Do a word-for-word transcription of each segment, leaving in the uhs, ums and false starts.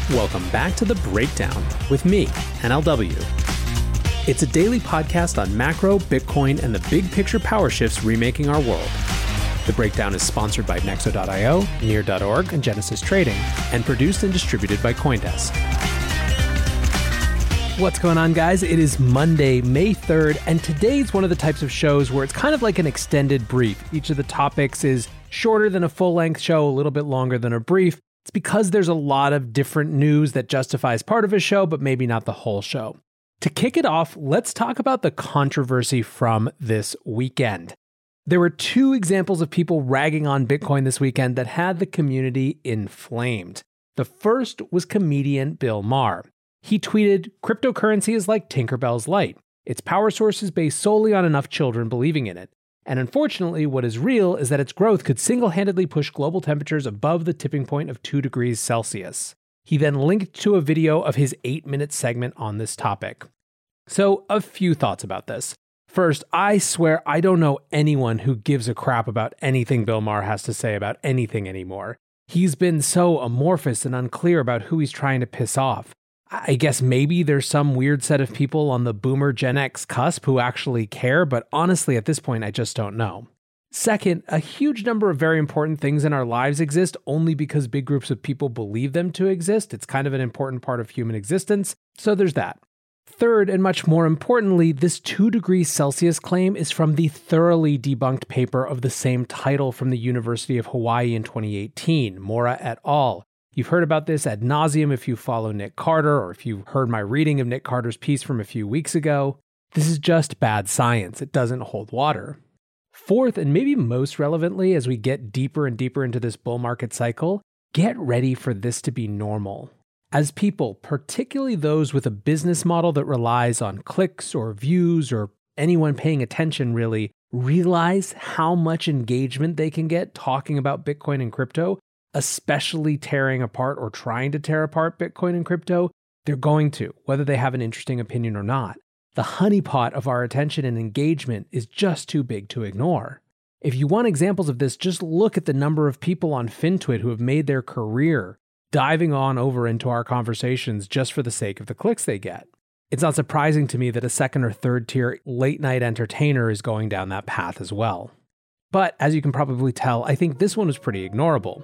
Welcome back to The Breakdown with me, N L W. It's a daily podcast on macro, Bitcoin, and the big picture power shifts remaking our world. The Breakdown is sponsored by Nexo dot io, Near dot org, and Genesis Trading, and produced and distributed by CoinDesk. What's going on, guys? It is Monday, May third, and today's one of the types of shows where it's kind of like an extended brief. Each of the topics is shorter than a full-length show, a little bit longer than a brief. It's because there's a lot of different news that justifies part of a show, but maybe not the whole show. To kick it off, let's talk about the controversy from this weekend. There were two examples of people ragging on Bitcoin this weekend that had the community inflamed. The first was comedian Bill Maher. He tweeted, "Cryptocurrency is like Tinkerbell's light. Its power source is based solely on enough children believing in it. And unfortunately, what is real is that its growth could single-handedly push global temperatures above the tipping point of two degrees Celsius." He then linked to a video of his eight-minute segment on this topic. So, a few thoughts about this. First, I swear I don't know anyone who gives a crap about anything Bill Maher has to say about anything anymore. He's been so amorphous and unclear about who he's trying to piss off. I guess maybe there's some weird set of people on the boomer Gen X cusp who actually care, but honestly, at this point, I just don't know. Second, a huge number of very important things in our lives exist only because big groups of people believe them to exist. It's kind of an important part of human existence, so there's that. Third, and much more importantly, this two degrees Celsius claim is from the thoroughly debunked paper of the same title from the University of Hawaii in twenty eighteen, Mora et al. You've heard about this ad nauseum if you follow Nick Carter, or if you heard my reading of Nick Carter's piece from a few weeks ago. This is just bad science. It doesn't hold water. Fourth, and maybe most relevantly as we get deeper and deeper into this bull market cycle, get ready for this to be normal. As people, particularly those with a business model that relies on clicks or views or anyone paying attention really, realize how much engagement they can get talking about Bitcoin and crypto, especially tearing apart or trying to tear apart Bitcoin and crypto, they're going to, whether they have an interesting opinion or not. The honeypot of our attention and engagement is just too big to ignore. If you want examples of this, just look at the number of people on FinTwit who have made their career diving on over into our conversations just for the sake of the clicks they get. It's not surprising to me that a second or third tier late night entertainer is going down that path as well. But as you can probably tell, I think this one was pretty ignorable.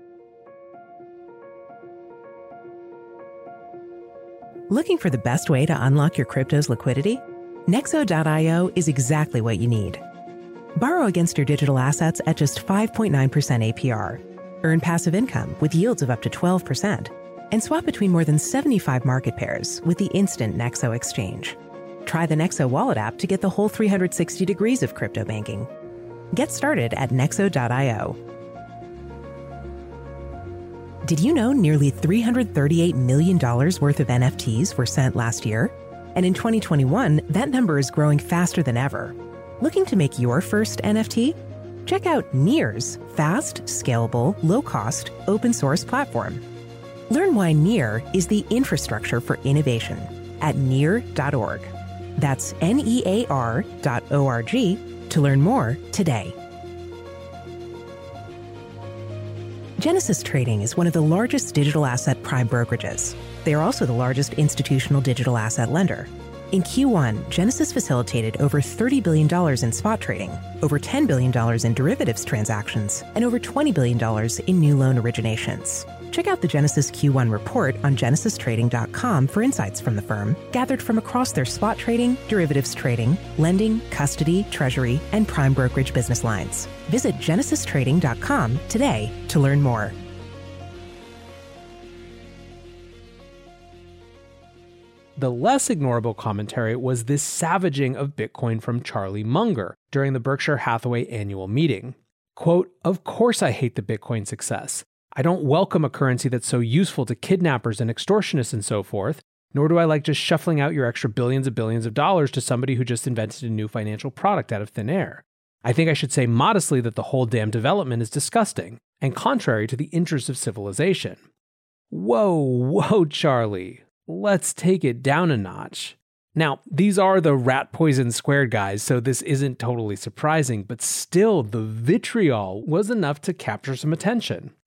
Looking for the best way to unlock your crypto's liquidity? Nexo dot io is exactly what you need. Borrow against your digital assets at just five point nine percent A P R. Earn passive income with yields of up to twelve percent. And swap between more than seventy-five market pairs with the instant Nexo exchange. Try the Nexo wallet app to get the whole three hundred sixty degrees of crypto banking. Get started at Nexo dot io. Did you know nearly three hundred thirty-eight million dollars worth of N F Ts were sent last year? And in twenty twenty-one, that number is growing faster than ever. Looking to make your first N F T? Check out Near's fast, scalable, low-cost, open-source platform. Learn why Near is the infrastructure for innovation at near dot org. That's N E A R dot O R G to learn more today. Genesis Trading is one of the largest digital asset prime brokerages. They are also the largest institutional digital asset lender. In Q one, Genesis facilitated over thirty billion dollars in spot trading, over ten billion dollars in derivatives transactions, and over twenty billion dollars in new loan originations. Check out the Genesis Q one report on genesis trading dot com for insights from the firm, gathered from across their spot trading, derivatives trading, lending, custody, treasury, and prime brokerage business lines. Visit genesis trading dot com today to learn more. The less ignorable commentary was this savaging of Bitcoin from Charlie Munger during the Berkshire Hathaway annual meeting. Quote, "Of course I hate the Bitcoin success. I don't welcome a currency that's so useful to kidnappers and extortionists and so forth, nor do I like just shuffling out your extra billions and billions of dollars to somebody who just invented a new financial product out of thin air. I think I should say modestly that the whole damn development is disgusting and contrary to the interests of civilization." Whoa, whoa, Charlie. Let's take it down a notch. Now, these are the rat poison squared guys, so this isn't totally surprising, but still, the vitriol was enough to capture some attention.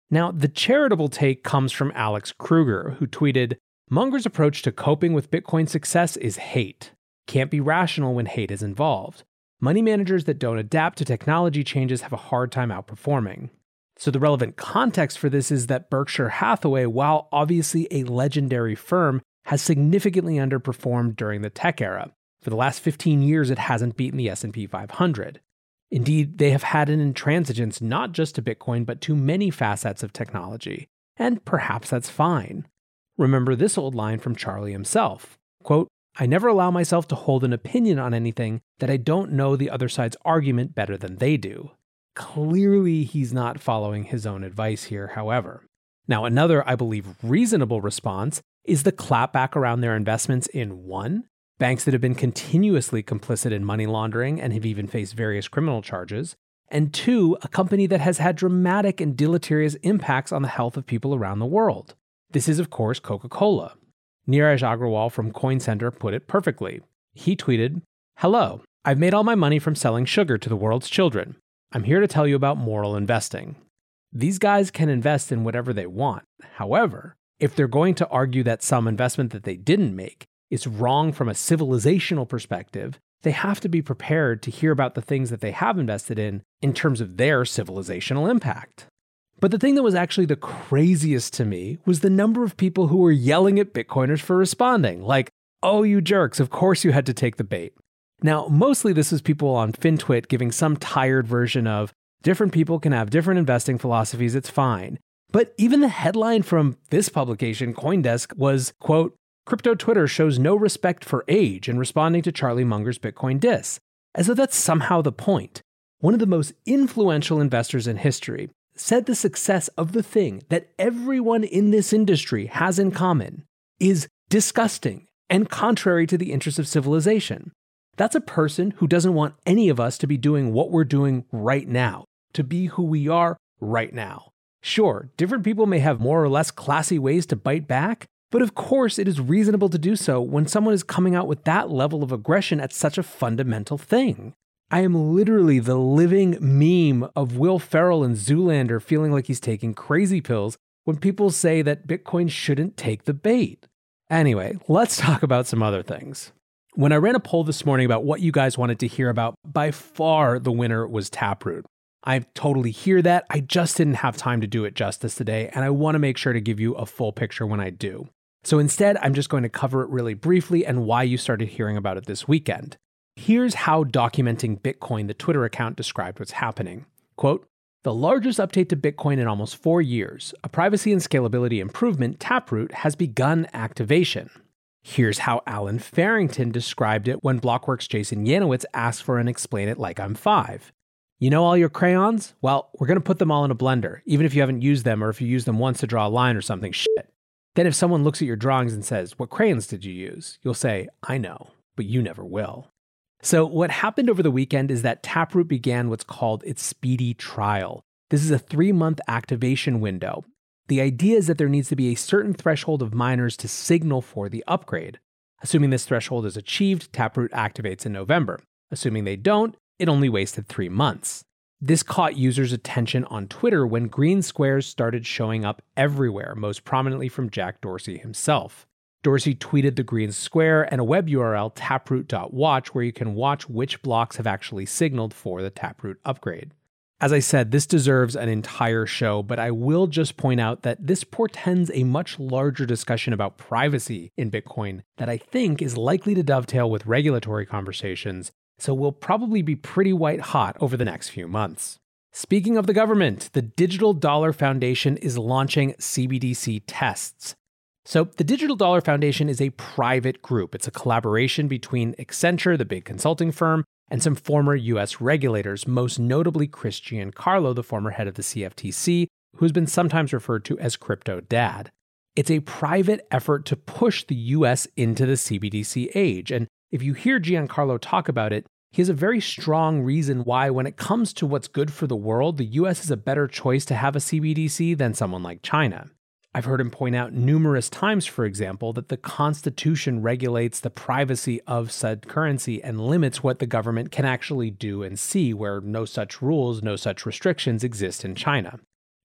Now, the charitable take comes from Alex Kruger, who tweeted, "Munger's approach to coping with Bitcoin success is hate. Can't be rational when hate is involved. Money managers that don't adapt to technology changes have a hard time outperforming." So the relevant context for this is that Berkshire Hathaway, while obviously a legendary firm, has significantly underperformed during the tech era. For the last fifteen years, it hasn't beaten the S and P five hundred. Indeed, they have had an intransigence not just to Bitcoin, but to many facets of technology. And perhaps that's fine. Remember this old line from Charlie himself, quote, "I never allow myself to hold an opinion on anything that I don't know the other side's argument better than they do." Clearly, he's not following his own advice here, however. Now, another, I believe, reasonable response is the clapback around their investments in one, banks that have been continuously complicit in money laundering and have even faced various criminal charges, and two, a company that has had dramatic and deleterious impacts on the health of people around the world. This is, of course, Coca-Cola. Neeraj Agrawal from Coin Center put it perfectly. He tweeted, "Hello, I've made all my money from selling sugar to the world's children. I'm here to tell you about moral investing." These guys can invest in whatever they want. However, if they're going to argue that some investment that they didn't make is wrong from a civilizational perspective, they have to be prepared to hear about the things that they have invested in in terms of their civilizational impact. But the thing that was actually the craziest to me was the number of people who were yelling at Bitcoiners for responding, like, "Oh, you jerks, of course you had to take the bait." Now, mostly this was people on FinTwit giving some tired version of, different people can have different investing philosophies, it's fine. But even the headline from this publication, CoinDesk, was, quote, "Crypto Twitter shows no respect for age in responding to Charlie Munger's Bitcoin diss," as though that's somehow the point. One of the most influential investors in history said the success of the thing that everyone in this industry has in common is disgusting and contrary to the interests of civilization. That's a person who doesn't want any of us to be doing what we're doing right now, to be who we are right now. Sure, different people may have more or less classy ways to bite back, but of course it is reasonable to do so when someone is coming out with that level of aggression at such a fundamental thing. I am literally the living meme of Will Ferrell and Zoolander feeling like he's taking crazy pills when people say that Bitcoin shouldn't take the bait. Anyway, let's talk about some other things. When I ran a poll this morning about what you guys wanted to hear about, by far the winner was Taproot. I totally hear that. I just didn't have time to do it justice today, and I want to make sure to give you a full picture when I do. So instead, I'm just going to cover it really briefly and why you started hearing about it this weekend. Here's how Documenting Bitcoin, the Twitter account, described what's happening. Quote, "The largest update to Bitcoin in almost four years, a privacy and scalability improvement, Taproot, has begun activation." Here's how Alan Farrington described it when Blockworks' Jason Yanowitz asked for an Explain It Like I'm Five. "You know all your crayons? Well, we're going to put them all in a blender, even if you haven't used them or if you used them once to draw a line or something. Shit. Then if someone looks at your drawings and says, 'What crayons did you use?' you'll say, 'I know, but you never will.'" So what happened over the weekend is that Taproot began what's called its speedy trial. This is a three-month activation window. The idea is that there needs to be a certain threshold of miners to signal for the upgrade. Assuming this threshold is achieved, Taproot activates in November. Assuming they don't, it only wasted three months. This caught users' attention on Twitter when green squares started showing up everywhere, most prominently from Jack Dorsey himself. Dorsey tweeted the green square and a web U R L, taproot dot watch, where you can watch which blocks have actually signaled for the Taproot upgrade. As I said, this deserves an entire show, but I will just point out that this portends a much larger discussion about privacy in Bitcoin that I think is likely to dovetail with regulatory conversations, so we'll probably be pretty white hot over the next few months. Speaking of the government, the Digital Dollar Foundation is launching C B D C tests. So the Digital Dollar Foundation is a private group. It's a collaboration between Accenture, the big consulting firm, and some former U S regulators, most notably Chris Giancarlo, the former head of the C F T C, who's been sometimes referred to as Crypto Dad. It's a private effort to push the U S into the C B D C age. And if you hear Giancarlo talk about it, he has a very strong reason why, when it comes to what's good for the world, the U S is a better choice to have a C B D C than someone like China. I've heard him point out numerous times, for example, that the Constitution regulates the privacy of said currency and limits what the government can actually do and see, where no such rules, no such restrictions exist in China.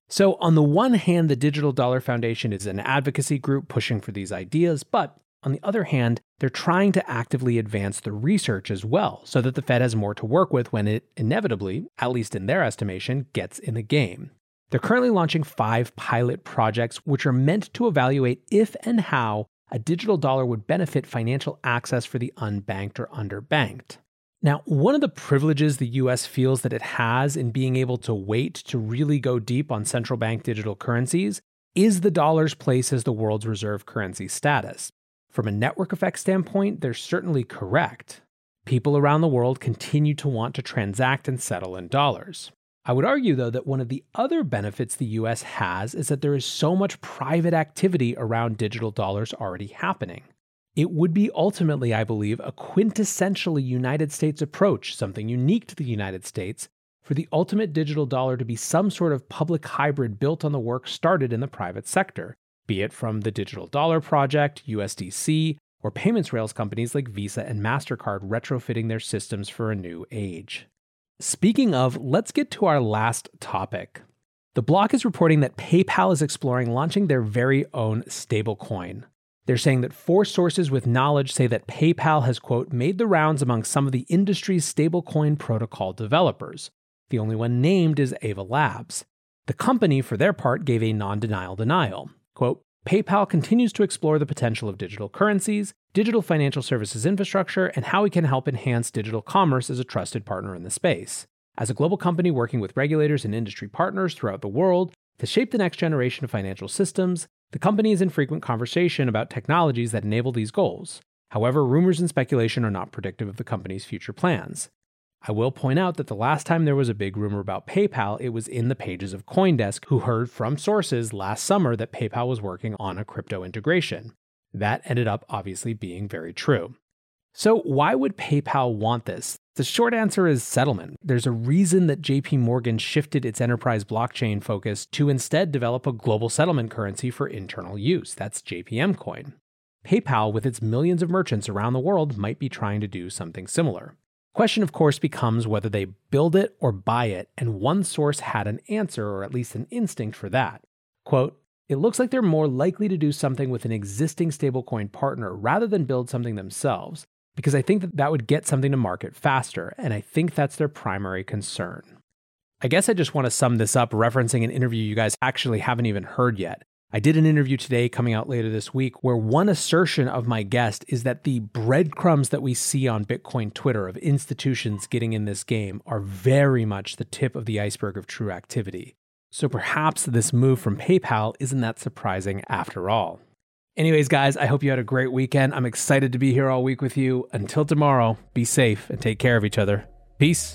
So on the one hand, the Digital Dollar Foundation is an advocacy group pushing for these ideas, but on the other hand, they're trying to actively advance the research as well, so that the Fed has more to work with when it inevitably, at least in their estimation, gets in the game. They're currently launching five pilot projects which are meant to evaluate if and how a digital dollar would benefit financial access for the unbanked or underbanked. Now, one of the privileges the U S feels that it has in being able to wait to really go deep on central bank digital currencies is the dollar's place as the world's reserve currency status. From a network effect standpoint, they're certainly correct. People around the world continue to want to transact and settle in dollars. I would argue, though, that one of the other benefits the U S has is that there is so much private activity around digital dollars already happening. It would be ultimately, I believe, a quintessentially United States approach, something unique to the United States, for the ultimate digital dollar to be some sort of public hybrid built on the work started in the private sector, be it from the Digital Dollar Project, U S D C, or payments rails companies like Visa and MasterCard retrofitting their systems for a new age. Speaking of, let's get to our last topic. The Block is reporting that PayPal is exploring launching their very own stablecoin. They're saying that four sources with knowledge say that PayPal has, quote, made the rounds among some of the industry's stablecoin protocol developers. The only one named is Ava Labs. The company, for their part, gave a non-denial denial. Quote, PayPal continues to explore the potential of digital currencies, digital financial services infrastructure, and how it can help enhance digital commerce as a trusted partner in the space. As a global company working with regulators and industry partners throughout the world to shape the next generation of financial systems, the company is in frequent conversation about technologies that enable these goals. However, rumors and speculation are not predictive of the company's future plans. I will point out that the last time there was a big rumor about PayPal, it was in the pages of CoinDesk, who heard from sources last summer that PayPal was working on a crypto integration. That ended up obviously being very true. So why would PayPal want this? The short answer is settlement. There's a reason that J P Morgan shifted its enterprise blockchain focus to instead develop a global settlement currency for internal use. That's J P M Coin. PayPal, with its millions of merchants around the world, might be trying to do something similar. Question, of course, becomes whether they build it or buy it, and one source had an answer, or at least an instinct for that. Quote, it looks like they're more likely to do something with an existing stablecoin partner rather than build something themselves, because I think that that would get something to market faster, and I think that's their primary concern. I guess I just want to sum this up referencing an interview you guys actually haven't even heard yet. I did an interview today coming out later this week where one assertion of my guest is that the breadcrumbs that we see on Bitcoin Twitter of institutions getting in this game are very much the tip of the iceberg of true activity. So perhaps this move from PayPal isn't that surprising after all. Anyways, guys, I hope you had a great weekend. I'm excited to be here all week with you. Until tomorrow, be safe and take care of each other. Peace.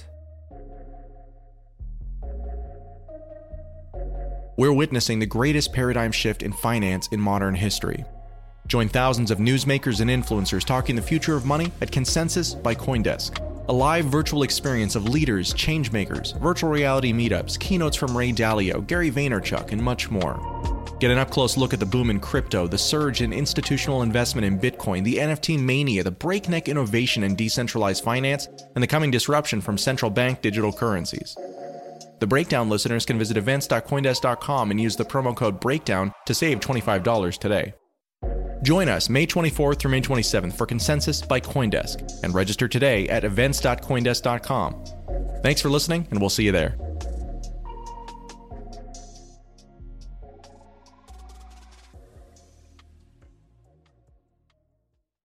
We're witnessing the greatest paradigm shift in finance in modern history. Join thousands of newsmakers and influencers talking the future of money at Consensus by CoinDesk, a live virtual experience of leaders, changemakers, virtual reality meetups, keynotes from Ray Dalio, Gary Vaynerchuk, and much more. Get an up-close look at the boom in crypto, the surge in institutional investment in Bitcoin, the N F T mania, the breakneck innovation in decentralized finance, and the coming disruption from central bank digital currencies. The Breakdown listeners can visit events dot coindesk dot com and use the promo code BREAKDOWN to save twenty-five dollars today. Join us May twenty-fourth through May twenty-seventh for Consensus by CoinDesk and register today at events dot coindesk dot com. Thanks for listening, and we'll see you there.